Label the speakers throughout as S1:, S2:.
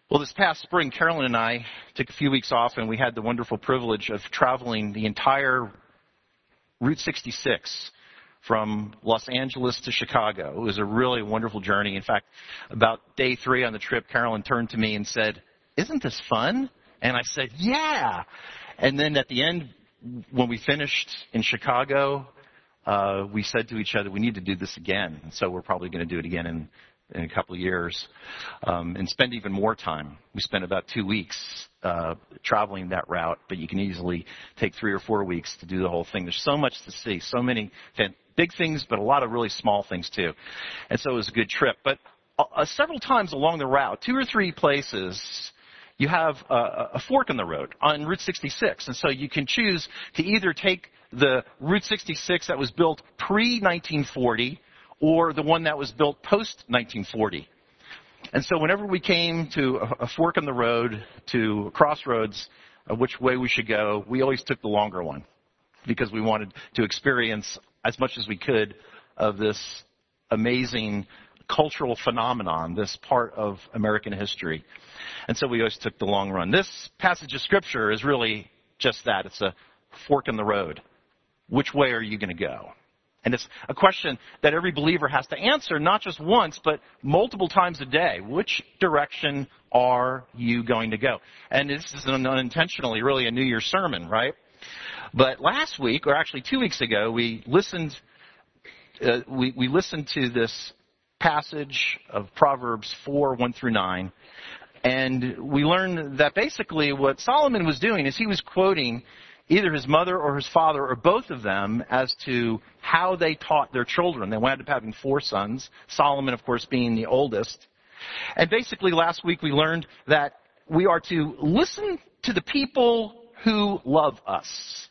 S1: Well, this past spring, Carolyn and I took a few weeks off, and we had the wonderful privilege of traveling the entire Route 66 from Los Angeles to Chicago. It was a really wonderful journey. In fact, about day 3 on the trip, Carolyn turned to me and said, "Isn't this fun?" And I said, "Yeah." And then at the end, when we finished in Chicago, we said to each other, "We need to do this again." And so we're probably going to do it again in a couple of years, and spend even more time. We spent about 2 weeks traveling that route, but you can easily take 3 or 4 weeks to do the whole thing. There's so much to see, so many big things, but a lot of really small things too. And so it was a good trip. But several times along the route, 2 or 3 places, you have a fork in the road on Route 66. And so you can choose to either take the Route 66 that was built pre-1940 or the one that was built post-1940. And so whenever we came to a fork in the road, to a crossroads of which way we should go, we always took the longer one because we wanted to experience as much as we could of this amazing cultural phenomenon, this part of American history. And so we always took the long run. This passage of Scripture is really just that. It's a fork in the road. Which way are you going to go? And it's a question that every believer has to answer, not just once, but multiple times a day. Which direction are you going to go? And this is unintentionally really a New Year's sermon, right? But last week, or actually 2 weeks ago, we listened to this passage of Proverbs 4, 1 through 9. And we learned that basically what Solomon was doing is he was quoting either his mother or his father or both of them as to how they taught their children. They wound up having 4 sons, Solomon, of course, being the oldest. And basically last week we learned that we are to listen to the people who love us.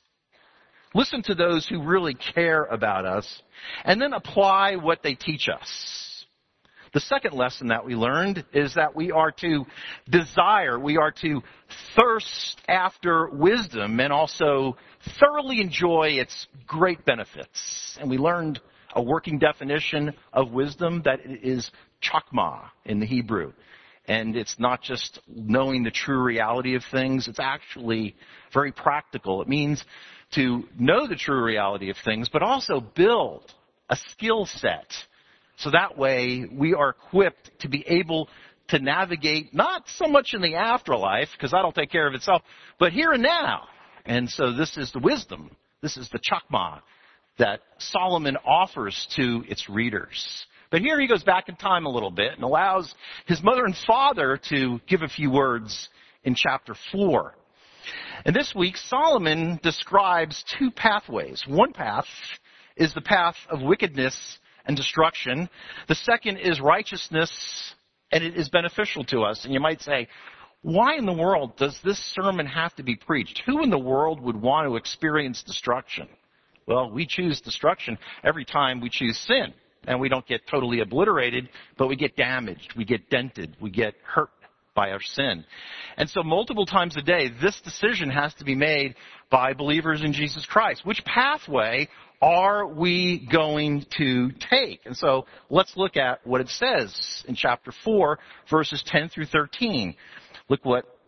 S1: Listen to those who really care about us, and then apply what they teach us. The second lesson that we learned is that we are to desire, we are to thirst after wisdom and also thoroughly enjoy its great benefits. And we learned a working definition of wisdom that is chakma in the Hebrew. And it's not just knowing the true reality of things, it's actually very practical. It means to know the true reality of things, but also build a skill set. So that way we are equipped to be able to navigate not so much in the afterlife, because that'll take care of itself, but here and now. And so this is the wisdom. This is the chakma that Solomon offers to its readers. But here he goes back in time a little bit and allows his mother and father to give a few words in chapter 4. And this week, Solomon describes 2 pathways. One path is the path of wickedness and destruction. The second is righteousness, and it is beneficial to us. And you might say, why in the world does this sermon have to be preached? Who in the world would want to experience destruction? Well, we choose destruction every time we choose sin. And we don't get totally obliterated, but we get damaged, we get dented, we get hurt by our sin. And so multiple times a day, this decision has to be made by believers in Jesus Christ. Which pathway are we going to take? And so let's look at what it says in chapter 4, verses 10 through 13. Look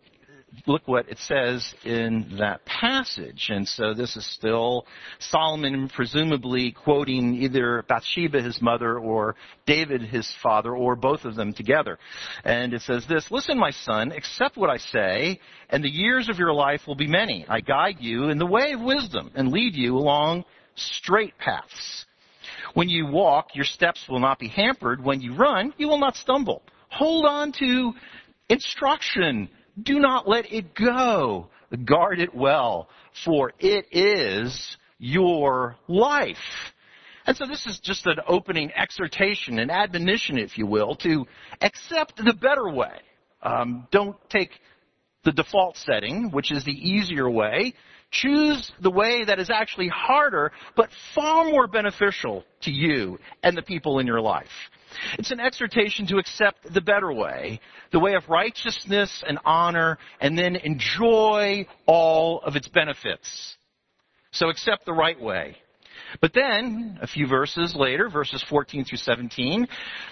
S1: what it says in that passage. And so this is still Solomon presumably quoting either Bathsheba, his mother, or David, his father, or both of them together. And it says this, "Listen, my son, accept what I say, and the years of your life will be many. I guide you in the way of wisdom and lead you along straight paths. When you walk, your steps will not be hampered. When you run, you will not stumble. Hold on to instruction. Do not let it go. Guard it well, for it is your life." And so this is just an opening exhortation, an admonition, if you will, to accept the better way. Don't take the default setting, which is the easier way. Choose the way that is actually harder, but far more beneficial to you and the people in your life. It's an exhortation to accept the better way, the way of righteousness and honor, and then enjoy all of its benefits. So accept the right way. But then, a few verses later, verses 14 through 17,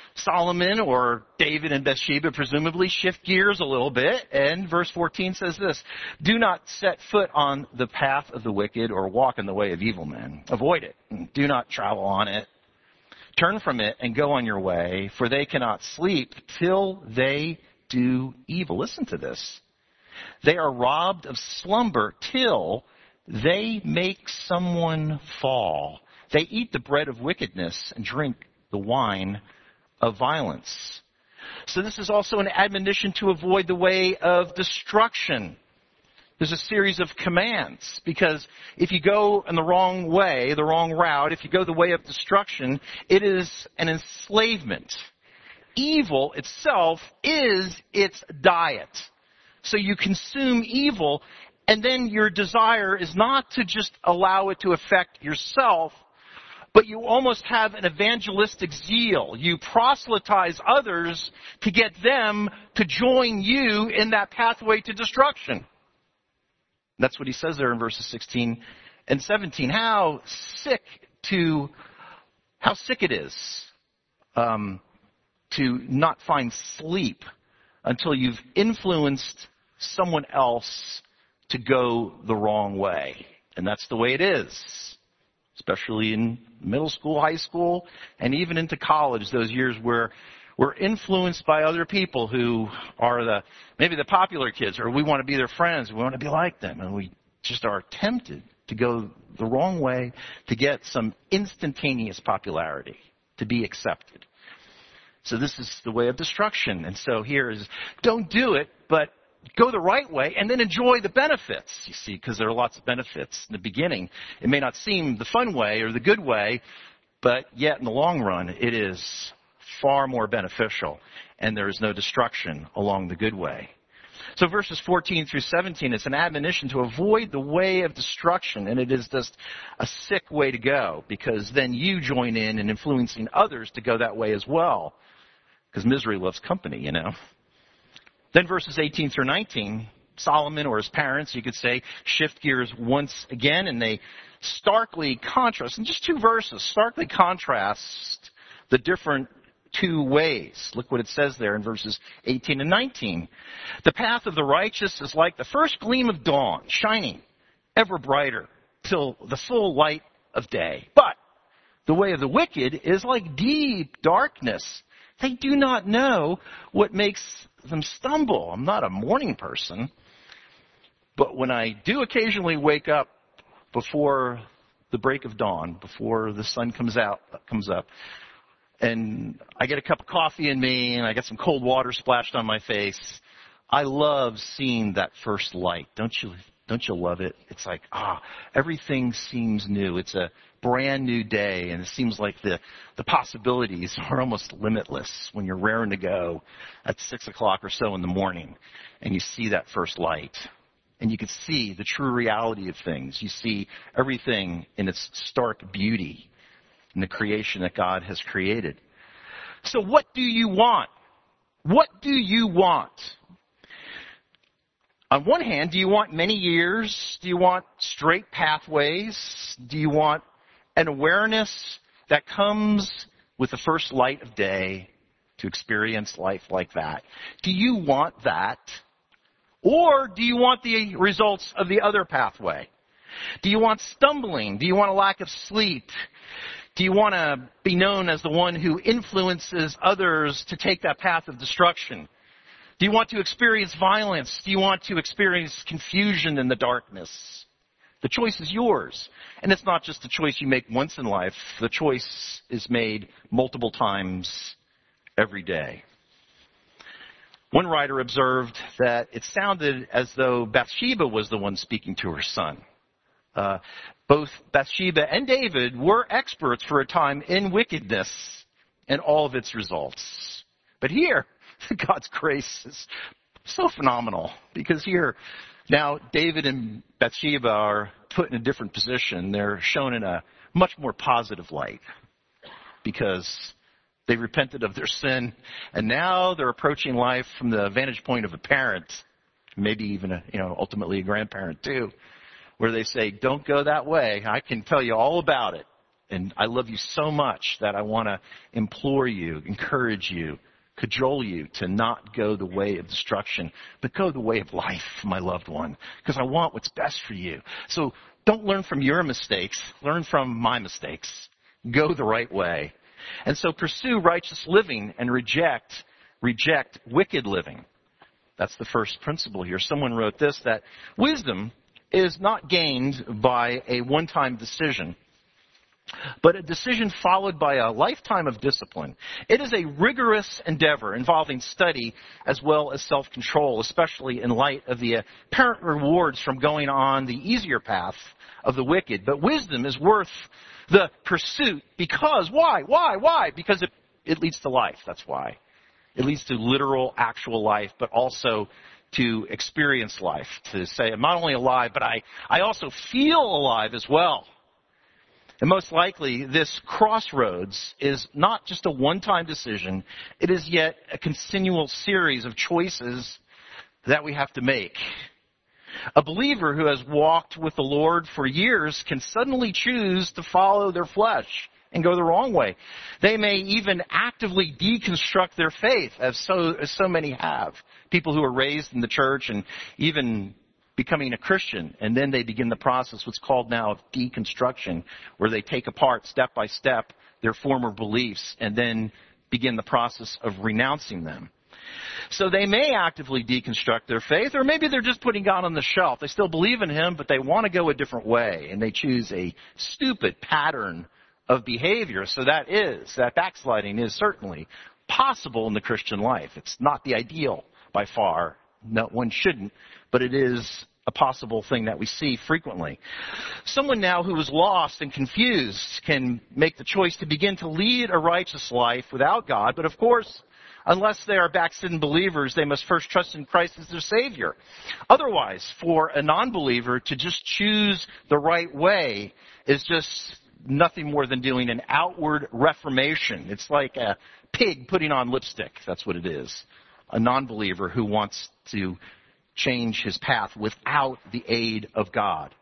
S1: Solomon or David and Bathsheba presumably shift gears a little bit, and verse 14 says this: do not set foot on the path of the wicked or walk in the way of evil men. Avoid it. Do not travel on it. Turn from it and go on your way, for they cannot sleep till they do evil. Listen to this. They are robbed of slumber till they make someone fall. They eat the bread of wickedness and drink the wine of violence. So this is also an admonition to avoid the way of destruction. There's a series of commands, because if you go in the wrong way, the wrong route, if you go the way of destruction, it is an enslavement. Evil itself is its diet. So you consume evil, and then your desire is not to just allow it to affect yourself, but you almost have an evangelistic zeal. You proselytize others to get them to join you in that pathway to destruction. That's what he says there in verses 16 and 17. How sick it is to not find sleep until you've influenced someone else to go the wrong way. And that's the way it is, especially in middle school, high school, and even into college, those years where we're influenced by other people who are maybe the popular kids, or we want to be their friends, we want to be like them, and we just are tempted to go the wrong way to get some instantaneous popularity, to be accepted. So this is the way of destruction. And so here is, don't do it, but go the right way and then enjoy the benefits, you see, because there are lots of benefits in the beginning. It may not seem the fun way or the good way, but yet in the long run, it is far more beneficial, and there is no destruction along the good way. So verses 14 through 17, it's an admonition to avoid the way of destruction, and it is just a sick way to go, because then you join in influencing others to go that way as well, because misery loves company, you know. Then verses 18 through 19, Solomon or his parents, you could say, shift gears once again, and they starkly contrast, in just two verses, starkly contrast the different two ways. Look what it says there in verses 18 and 19. The path of the righteous is like the first gleam of dawn, shining ever brighter till the full light of day. But the way of the wicked is like deep darkness. They do not know what makes them stumble. I'm not a morning person, but when I do occasionally wake up before the break of dawn, before the sun comes up, and I get a cup of coffee in me, and I get some cold water splashed on my face, I love seeing that first light. Don't you love it? It's like, everything seems new. It's a brand new day, and it seems like the possibilities are almost limitless when you're raring to go at 6 o'clock or so in the morning, and you see that first light. And you can see the true reality of things. You see everything in its stark beauty in the creation that God has created. So what do you want? What do you want? On one hand, do you want many years? Do you want straight pathways? Do you want an awareness that comes with the first light of day to experience life like that? Do you want that? Or do you want the results of the other pathway? Do you want stumbling? Do you want a lack of sleep? Do you want to be known as the one who influences others to take that path of destruction? Do you want to experience violence? Do you want to experience confusion in the darkness? The choice is yours. And it's not just a choice you make once in life. The choice is made multiple times every day. One writer observed that it sounded as though Bathsheba was the one speaking to her son. Both Bathsheba and David were experts for a time in wickedness and all of its results. But here, God's grace is so phenomenal, because here, now David and Bathsheba are put in a different position. They're shown in a much more positive light, because they repented of their sin, and now they're approaching life from the vantage point of a parent, maybe even ultimately a grandparent too, where they say, don't go that way. I can tell you all about it. And I love you so much that I want to implore you, encourage you, cajole you to not go the way of destruction, but go the way of life, my loved one, because I want what's best for you. So don't learn from your mistakes. Learn from my mistakes. Go the right way. And so pursue righteous living and reject wicked living. That's the first principle here. Someone wrote this, that wisdom is not gained by a one-time decision, but a decision followed by a lifetime of discipline. It is a rigorous endeavor involving study as well as self-control, especially in light of the apparent rewards from going on the easier path of the wicked. But wisdom is worth the pursuit because, why? Because it leads to life, that's why. It leads to literal, actual life, but also to experience life, to say, I'm not only alive, but I also feel alive as well. And most likely, this crossroads is not just a one-time decision. It is yet a continual series of choices that we have to make. A believer who has walked with the Lord for years can suddenly choose to follow their flesh and go the wrong way. They may even actively deconstruct their faith, as so many have. People who are raised in the church and even becoming a Christian, and then they begin the process, what's called now deconstruction, where they take apart step by step their former beliefs and then begin the process of renouncing them. So they may actively deconstruct their faith, or maybe they're just putting God on the shelf. They still believe in Him, but they want to go a different way, and they choose a stupid pattern of behavior. So that backsliding is certainly possible in the Christian life. It's not the ideal by far. No, one shouldn't, but it is a possible thing that we see frequently. Someone now who is lost and confused can make the choice to begin to lead a righteous life without God, but of course, unless they are backslidden believers, they must first trust in Christ as their Savior. Otherwise, for a non-believer to just choose the right way is just nothing more than doing an outward reformation. It's like a pig putting on lipstick. That's what it is. A non-believer who wants to change his path without the aid of God.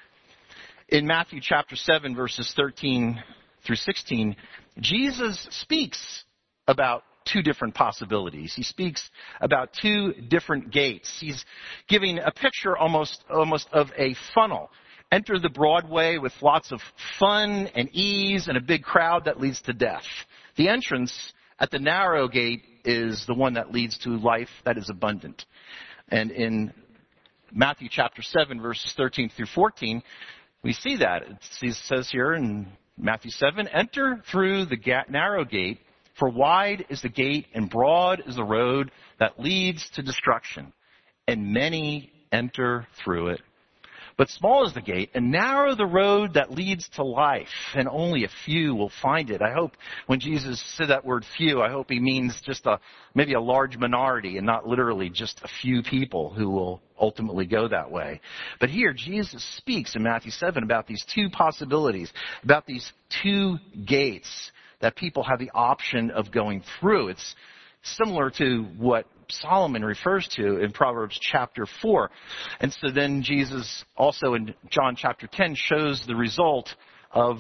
S1: In Matthew chapter 7, verses 13 through 16, Jesus speaks about two different possibilities. He speaks about two different gates. He's giving a picture almost of a funnel. Enter the broad way with lots of fun and ease and a big crowd that leads to death. The entrance at the narrow gate is the one that leads to life that is abundant. And in Matthew chapter 7, verses 13 through 14, we see that. It says here in Matthew 7, enter through the narrow gate, for wide is the gate and broad is the road that leads to destruction, and many enter through it. But small is the gate, and narrow the road that leads to life, and only a few will find it. I hope when Jesus said that word few, I hope he means just maybe a large minority and not literally just a few people who will ultimately go that way. But here, Jesus speaks in Matthew 7 about these two possibilities, about these two gates that people have the option of going through. It's similar to what Solomon refers to in Proverbs chapter 4. And so then Jesus also in John chapter 10 shows the result of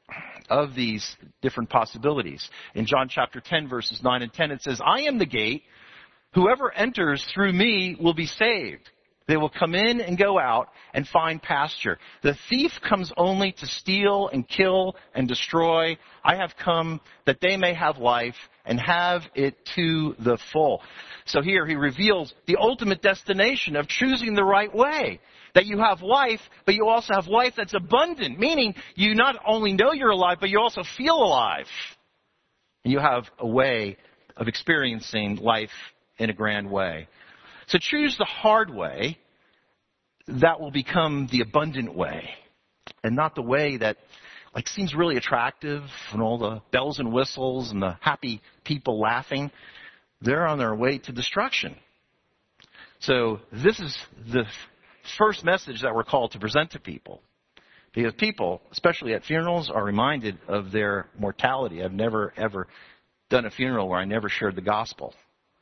S1: these different possibilities. In John chapter 10 verses 9 and 10 it says, I am the gate. Whoever enters through me will be saved. They will come in and go out and find pasture. The thief comes only to steal and kill and destroy. I have come that they may have life and have it to the full. So here he reveals the ultimate destination of choosing the right way. That you have life, but you also have life that's abundant. Meaning you not only know you're alive, but you also feel alive. And you have a way of experiencing life in a grand way. So choose the hard way that will become the abundant way, and not the way that seems really attractive and all the bells and whistles and the happy people laughing. They're on their way to destruction. So this is the first message that we're called to present to people. Because people, especially at funerals, are reminded of their mortality. I've never, ever done a funeral where I never shared the gospel.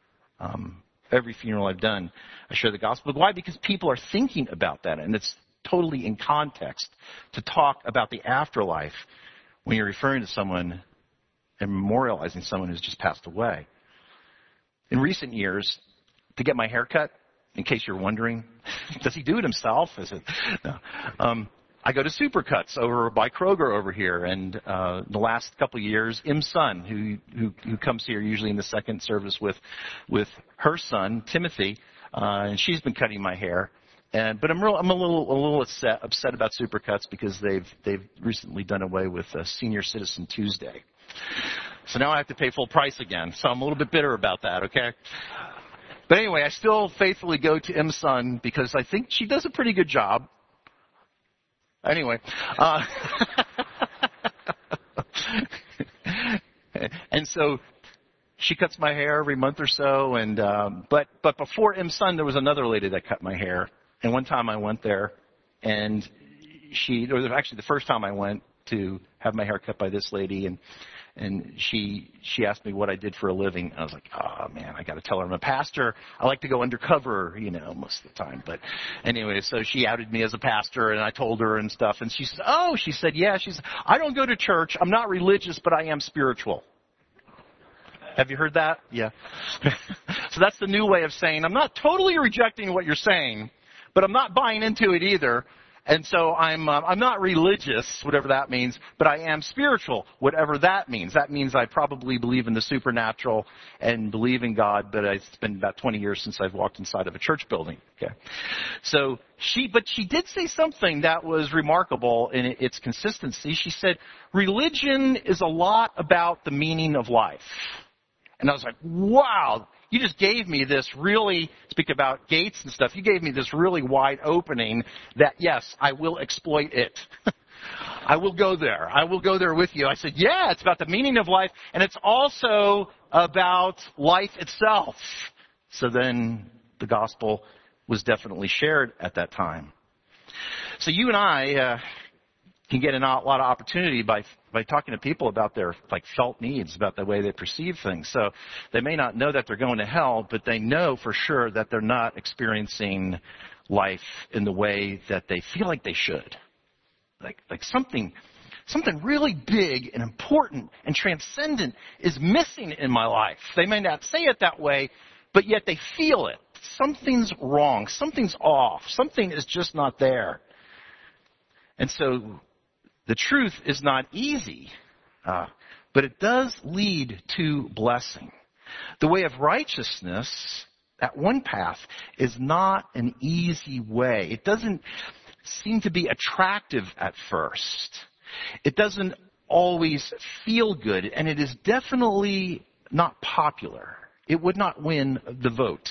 S1: Every funeral I've done, I share the gospel. Why? Because people are thinking about that, and it's totally in context to talk about the afterlife when you're referring to someone and memorializing someone who's just passed away. In recent years, to get my hair cut, in case you're wondering, does he do it himself? No. I go to Supercuts over by Kroger over here, and the last couple of years, Im's son, who comes here usually in the second service with her son Timothy, and she's been cutting my hair. But I'm a little upset about Supercuts because they've recently done away with Senior Citizen Tuesday. So now I have to pay full price again. So I'm a little bit bitter about that, okay? But anyway, I still faithfully go to Im's son because I think she does a pretty good job. Anyway. And so she cuts my hair every month or so. And but before Im's son, there was another lady that cut my hair. And one time I went there, and it was actually the first time I went to have my hair cut by this lady, and she asked me what I did for a living. I was like, oh man, I got to tell her I'm a pastor. I like to go undercover, most of the time. But anyway, so she outed me as a pastor, and I told her and stuff. And she said, yeah, I don't go to church. I'm not religious, but I am spiritual. Have you heard that? Yeah. So that's the new way of saying I'm not totally rejecting what you're saying, but I'm not buying into it either. And so I'm not religious, whatever that means, but I am spiritual, whatever that means. That means I probably believe in the supernatural and believe in God, but it's been about 20 years since I've walked inside of a church building. Okay. So she did say something that was remarkable in its consistency. She said, religion is a lot about the meaning of life. And I was like, wow. You just gave me this really, speak about gates and stuff, you gave me this really wide opening that, yes, I will exploit it. I will go there. I will go there with you. I said, yeah, it's about the meaning of life, and it's also about life itself. So then the gospel was definitely shared at that time. So you and I can get a lot of opportunity by talking to people about their felt needs, about the way they perceive things. So they may not know that they're going to hell, but they know for sure that they're not experiencing life in the way that they feel like they should. Like something really big and important and transcendent is missing in my life. They may not say it that way, but yet they feel it. Something's wrong. Something's off. Something is just not there. And so the truth is not easy, but it does lead to blessing. The way of righteousness, that one path, is not an easy way. It doesn't seem to be attractive at first. It doesn't always feel good, and it is definitely not popular. It would not win the vote.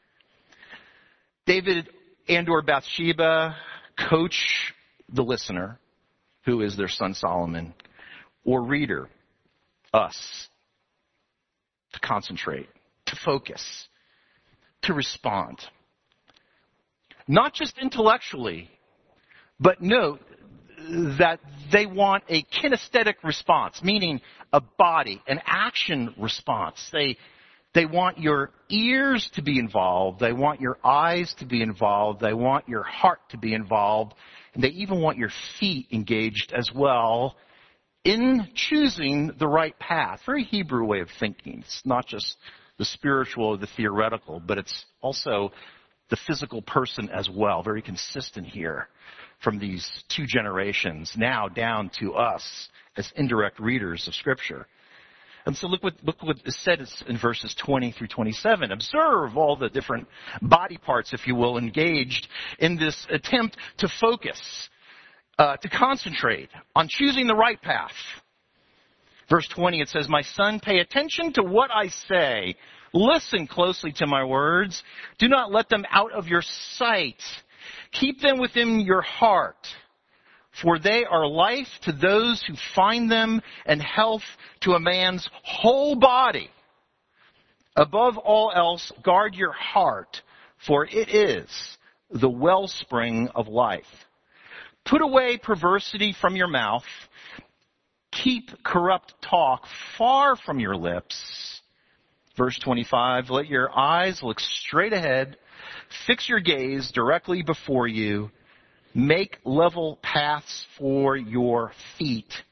S1: David and/or Bathsheba coach the listener, who is their son Solomon, or reader, us, to concentrate, to focus, to respond. Not just intellectually, but note that they want a kinesthetic response, meaning a body, an action response. They want your ears to be involved. They want your eyes to be involved. They want your heart to be involved. And they even want your feet engaged as well in choosing the right path. Very Hebrew way of thinking. It's not just the spiritual or the theoretical, but it's also the physical person as well. Very consistent here from these two generations now down to us as indirect readers of Scripture. And so look what is said in verses 20 through 27. Observe all the different body parts, if you will, engaged in this attempt to focus, to concentrate on choosing the right path. Verse 20, it says, "My son, pay attention to what I say. Listen closely to my words. Do not let them out of your sight. Keep them within your heart. For they are life to those who find them and health to a man's whole body. Above all else, guard your heart, for it is the wellspring of life. Put away perversity from your mouth. Keep corrupt talk far from your lips." Verse 25, "Let your eyes look straight ahead. Fix your gaze directly before you. Make level paths for your feet,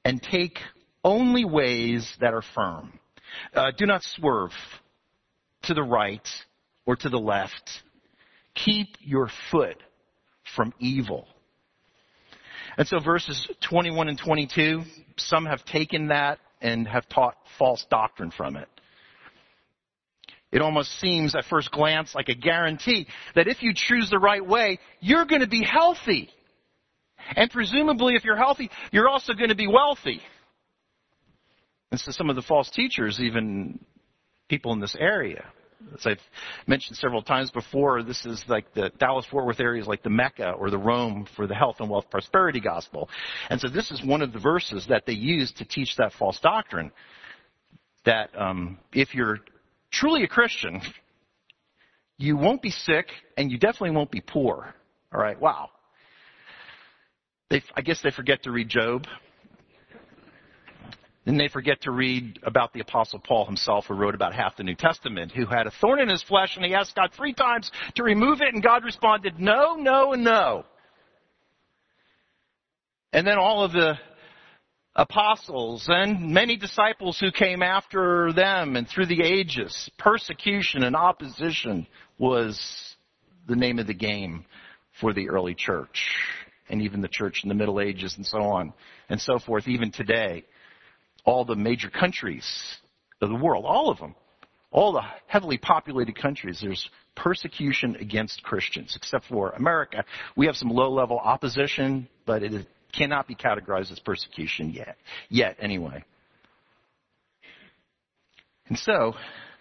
S1: and take only ways that are firm. Do not swerve to the right or to the left. Keep your foot from evil. And so verses 21 and 22, some have taken that and have taught false doctrine from it. It almost seems at first glance like a guarantee that if you choose the right way, you're going to be healthy. And presumably if you're healthy, you're also going to be wealthy. And so some of the false teachers, even people in this area, as I've mentioned several times before, this is like the Dallas-Fort Worth area is like the Mecca or the Rome for the health and wealth prosperity gospel. And so this is one of the verses that they use to teach that false doctrine, that if you're truly a Christian, you won't be sick and you definitely won't be poor. All right, wow. I guess they forget to read Job. Then they forget to read about the Apostle Paul himself, who wrote about half the New Testament, who had a thorn in his flesh, and he asked God 3 times to remove it, and God responded, no, no, and no. And then all of the apostles and many disciples who came after them and through the ages, persecution and opposition was the name of the game for the early church, and even the church in the Middle Ages and so on and so forth, even today. All the major countries of the world, all of them, all the heavily populated countries, there's persecution against Christians, except for America. We have some low-level opposition, but it cannot be categorized as persecution yet anyway. And so,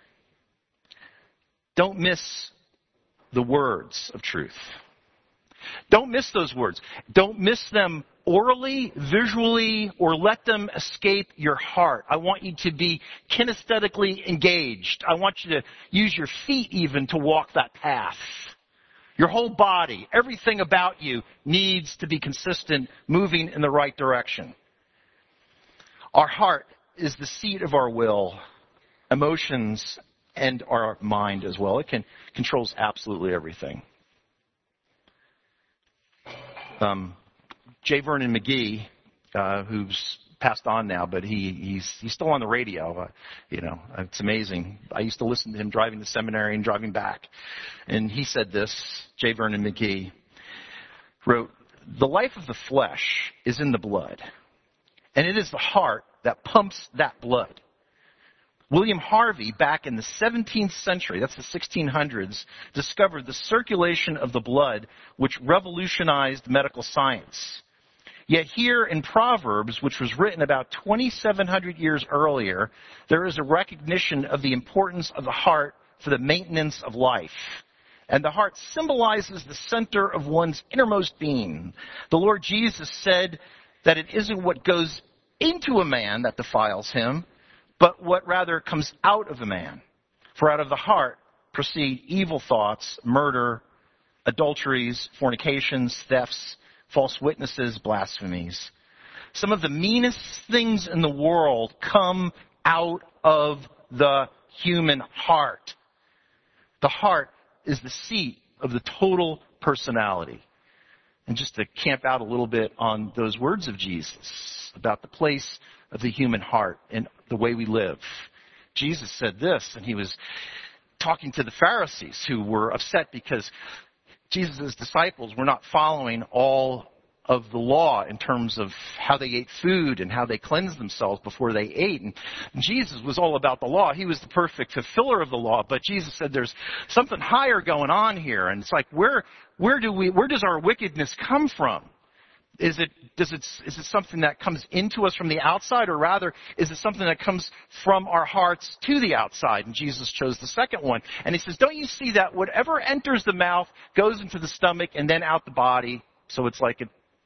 S1: don't miss the words of truth. Don't miss those words. Don't miss them orally, visually, or let them escape your heart. I want you to be kinesthetically engaged. I want you to use your feet even to walk that path. Your whole body, everything about you needs to be consistent, moving in the right direction. Our heart is the seat of our will, emotions, and our mind as well. It controls absolutely everything. J. Vernon McGee, who's passed on now, but he's still on the radio. It's amazing. I used to listen to him driving to seminary and driving back. And he said this, J. Vernon McGee wrote, "The life of the flesh is in the blood, and it is the heart that pumps that blood." William Harvey, back in the 17th century, that's the 1600s, discovered the circulation of the blood, which revolutionized medical science. Yet here in Proverbs, which was written about 2,700 years earlier, there is a recognition of the importance of the heart for the maintenance of life. And the heart symbolizes the center of one's innermost being. The Lord Jesus said that it isn't what goes into a man that defiles him, but what rather comes out of a man. For out of the heart proceed evil thoughts, murder, adulteries, fornications, thefts, false witnesses, blasphemies. Some of the meanest things in the world come out of the human heart. The heart is the seat of the total personality. And just to camp out a little bit on those words of Jesus about the place of the human heart and the way we live. Jesus said this, and he was talking to the Pharisees who were upset because Jesus' disciples were not following all of the law in terms of how they ate food and how they cleansed themselves before they ate. And Jesus was all about the law. He was the perfect fulfiller of the law. But Jesus said there's something higher going on here. And it's like, where does our wickedness come from? Is it something that comes into us from the outside, or rather, is it something that comes from our hearts to the outside? And Jesus chose the second one. And he says, don't you see that whatever enters the mouth goes into the stomach and then out the body? So it's like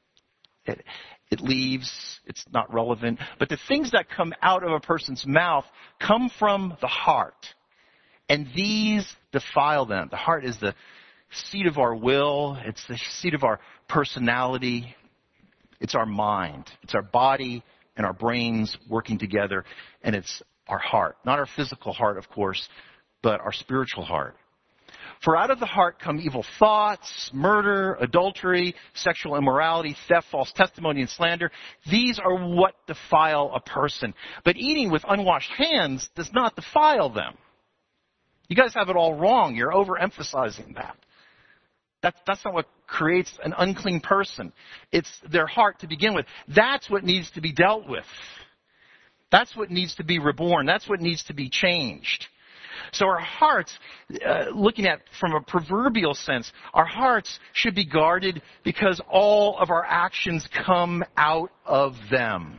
S1: it leaves, it's not relevant. But the things that come out of a person's mouth come from the heart. And these defile them. The heart is the seat of our will. It's the seat of our personality. It's our mind. It's our body and our brains working together. And it's our heart. Not our physical heart, of course, but our spiritual heart. For out of the heart come evil thoughts, murder, adultery, sexual immorality, theft, false testimony, and slander. These are what defile a person. But eating with unwashed hands does not defile them. You guys have it all wrong. You're overemphasizing that. That's not what creates an unclean person. It's their heart to begin with. That's what needs to be dealt with. That's what needs to be reborn. That's what needs to be changed. So our hearts, looking at from a proverbial sense, our hearts should be guarded because all of our actions come out of them.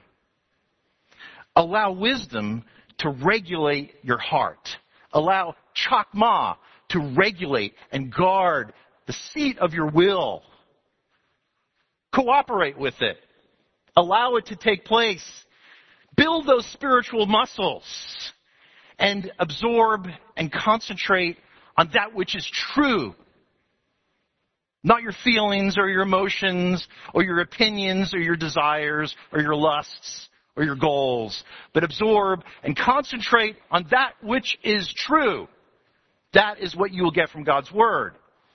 S1: Allow wisdom to regulate your heart. Allow chakma to regulate and guard the seat of your will. Cooperate with it. Allow it to take place. Build those spiritual muscles. And absorb and concentrate on that which is true. Not your feelings or your emotions or your opinions or your desires or your lusts or your goals. But absorb and concentrate on that which is true. That is what you will get from God's Word.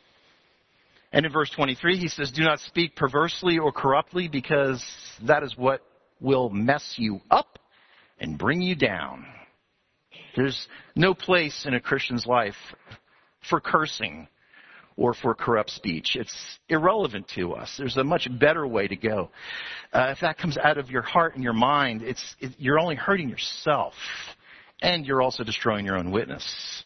S1: And in verse 23, he says, do not speak perversely or corruptly, because that is what will mess you up and bring you down. There's no place in a Christian's life for cursing or for corrupt speech. It's irrelevant to us. There's a much better way to go. If that comes out of your heart and your mind, you're only hurting yourself, and you're also destroying your own witness.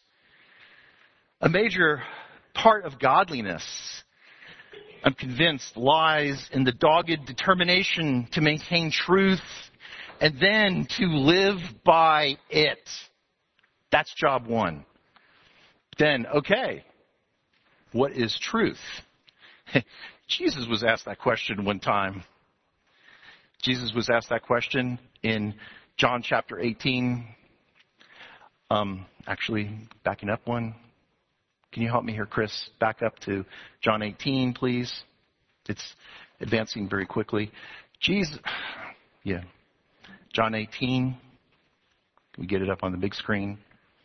S1: A major part of godliness, I'm convinced, lies in the dogged determination to maintain truth and then to live by it. That's job one. Then, okay, what is truth? Jesus was asked that question one time. Jesus was asked that question in John chapter 18. Actually, backing up one. Can you help me here, Chris? Back up to John 18, please. It's advancing very quickly. John 18. Can we get it up on the big screen?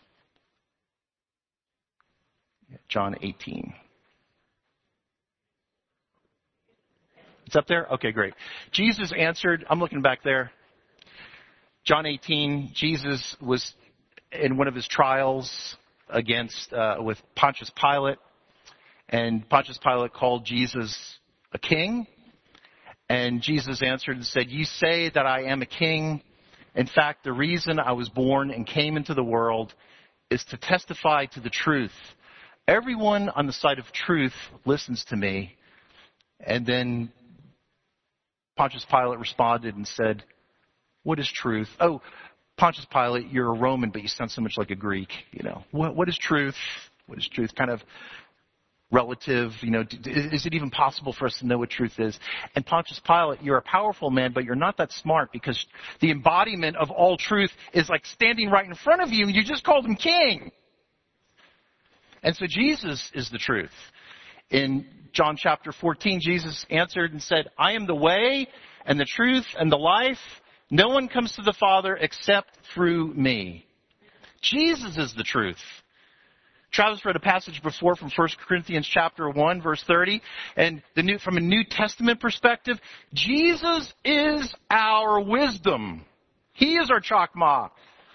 S1: John 18. It's up there? Okay, great. Jesus answered, I'm looking back there. John 18, Jesus was in one of his trials with Pontius Pilate. And Pontius Pilate called Jesus a king. And Jesus answered and said, you say that I am a king. In fact, the reason I was born and came into the world is to testify to the truth. Everyone on the side of truth listens to me. And then Pontius Pilate responded and said, what is truth? Oh, Pontius Pilate, you're a Roman, but you sound so much like a Greek. What is truth? What is truth? Kind of relative. Is it even possible for us to know what truth is? And Pontius Pilate, you're a powerful man, but you're not that smart, because the embodiment of all truth is like standing right in front of you, and you just called him king. And so Jesus is the truth. In John chapter 14, Jesus answered and said, I am the way and the truth and the life. No one comes to the Father except through me. Jesus is the truth. Travis read a passage before from 1 Corinthians chapter 1, verse 30. And from a New Testament perspective, Jesus is our wisdom. He is our chakma.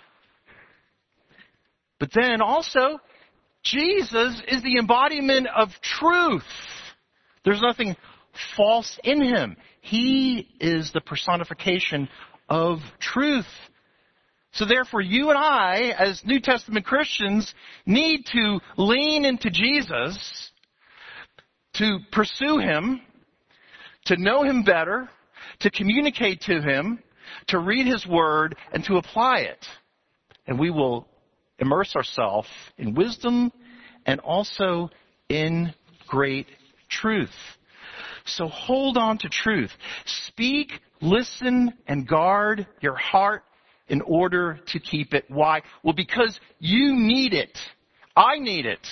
S1: But then also, Jesus is the embodiment of truth. There's nothing false in him. He is the personification of truth. So therefore, you and I, as New Testament Christians, need to lean into Jesus, to pursue him, to know him better, to communicate to him, to read his word, and to apply it. And we will immerse ourselves in wisdom and also in great truth. So hold on to truth. Speak, listen, and guard your heart in order to keep it. Why? Well, because you need it. I need it.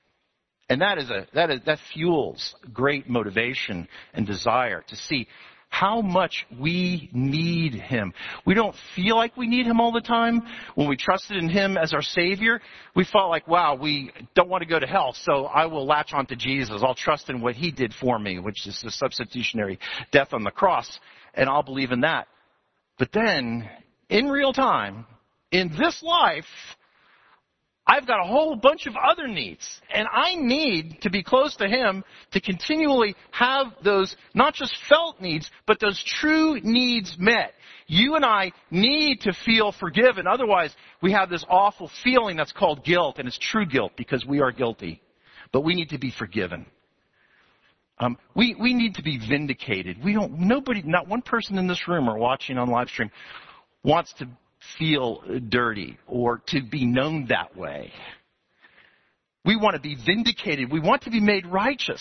S1: And that fuels great motivation and desire to see how much we need him. We don't feel like we need him all the time. When we trusted in him as our Savior, we felt like, wow, we don't want to go to hell, so I will latch on to Jesus. I'll trust in what he did for me, which is the substitutionary death on the cross, and I'll believe in that. But then, in real time, in this life, I've got a whole bunch of other needs, and I need to be close to him to continually have those not just felt needs, but those true needs met. You and I need to feel forgiven. Otherwise, we have this awful feeling that's called guilt, and it's true guilt because we are guilty. But we need to be forgiven. We need to be vindicated. Nobody, not one person in this room or watching on live stream wants to feel dirty or to be known that way. We want to be vindicated. We want to be made righteous.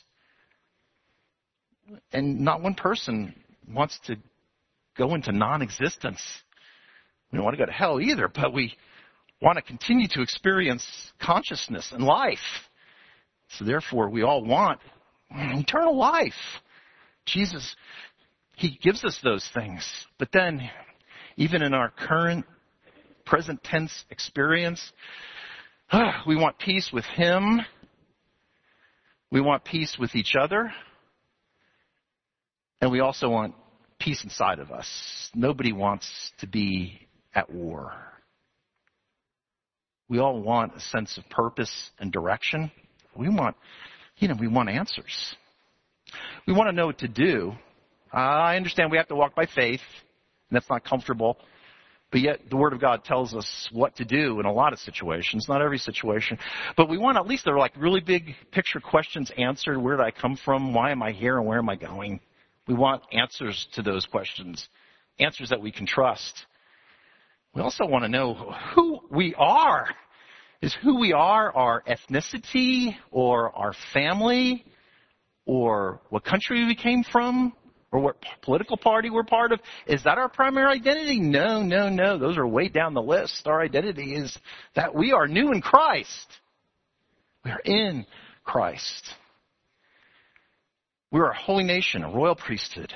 S1: And not one person wants to go into non-existence. We don't want to go to hell either, but we want to continue to experience consciousness and life. So therefore, we all want eternal life. Jesus, he gives us those things. But then, even in our current, present tense experience, we want peace with him. We want peace with each other. And we also want peace inside of us. Nobody wants to be at war. We all want a sense of purpose and direction. We want answers. We want to know what to do. I understand we have to walk by faith. And that's not comfortable. But yet the Word of God tells us what to do in a lot of situations, not every situation. But we want at least, they're like really big picture questions answered. Where did I come from? Why am I here? And where am I going? We want answers to those questions, answers that we can trust. We also want to know who we are. Is who we are our ethnicity or our family or what country we came from? Or what political party we're part of? Is that our primary identity? No. Those are way down the list. Our identity is that we are new in Christ. We are in Christ. We're a holy nation, a royal priesthood.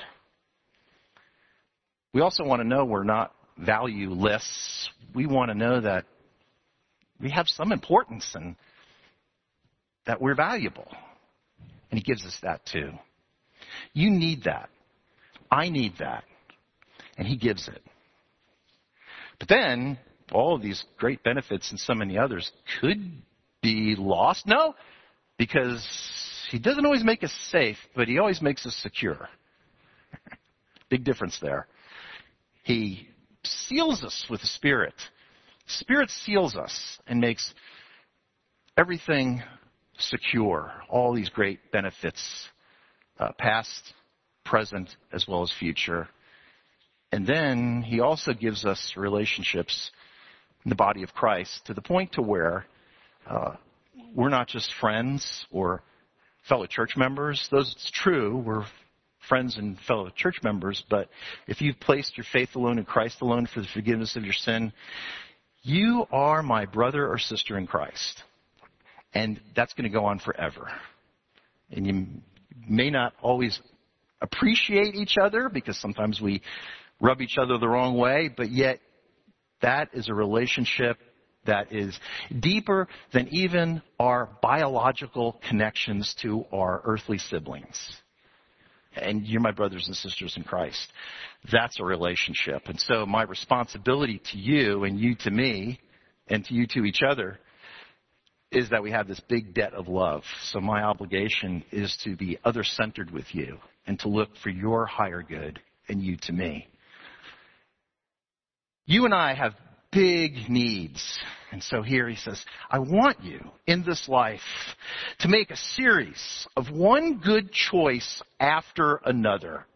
S1: We also want to know we're not valueless. We want to know that we have some importance and that we're valuable. And he gives us that too. You need that. I need that. And he gives it. But then, all of these great benefits and so many others could be lost. No, because he doesn't always make us safe, but he always makes us secure. Big difference there. He seals us with the Spirit. Spirit seals us and makes everything secure. All these great benefits, past, present, as well as future. And then he also gives us relationships in the body of Christ to the point to where we're not just friends or fellow church members. It's true. We're friends and fellow church members. But if you've placed your faith alone in Christ alone for the forgiveness of your sin, you are my brother or sister in Christ. And that's going to go on forever. And you may not always appreciate each other because sometimes we rub each other the wrong way, but yet that is a relationship that is deeper than even our biological connections to our earthly siblings. And you're my brothers and sisters in Christ. That's a relationship. And so my responsibility to you and you to me and to you to each other is that we have this big debt of love. So my obligation is to be other-centered with you and to look for your higher good and you to me. You and I have big needs. And so here he says, I want you in this life to make a series of one good choice after another.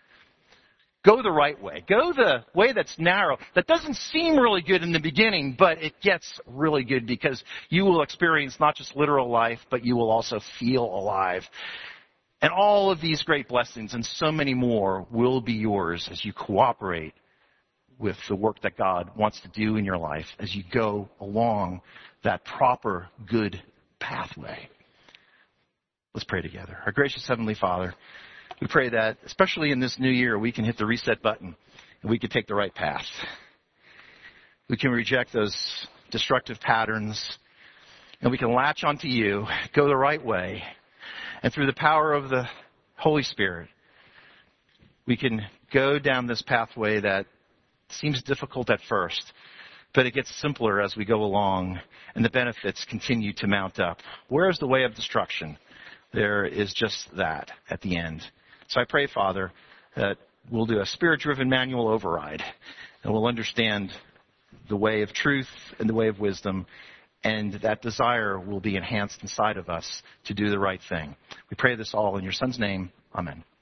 S1: Go the right way. Go the way that's narrow. That doesn't seem really good in the beginning, but it gets really good because you will experience not just literal life, but you will also feel alive. And all of these great blessings and so many more will be yours as you cooperate with the work that God wants to do in your life as you go along that proper, good pathway. Let's pray together. Our gracious Heavenly Father, We pray that, especially in this new year, we can hit the reset button and we can take the right path. We can reject those destructive patterns and we can latch onto you, go the right way, and through the power of the Holy Spirit, we can go down this pathway that seems difficult at first, but it gets simpler as we go along, and the benefits continue to mount up. Where is the way of destruction? There is just that at the end. So I pray, Father, that we'll do a Spirit-driven manual override, and we'll understand the way of truth and the way of wisdom, and that desire will be enhanced inside of us to do the right thing. We pray this all in your Son's name. Amen.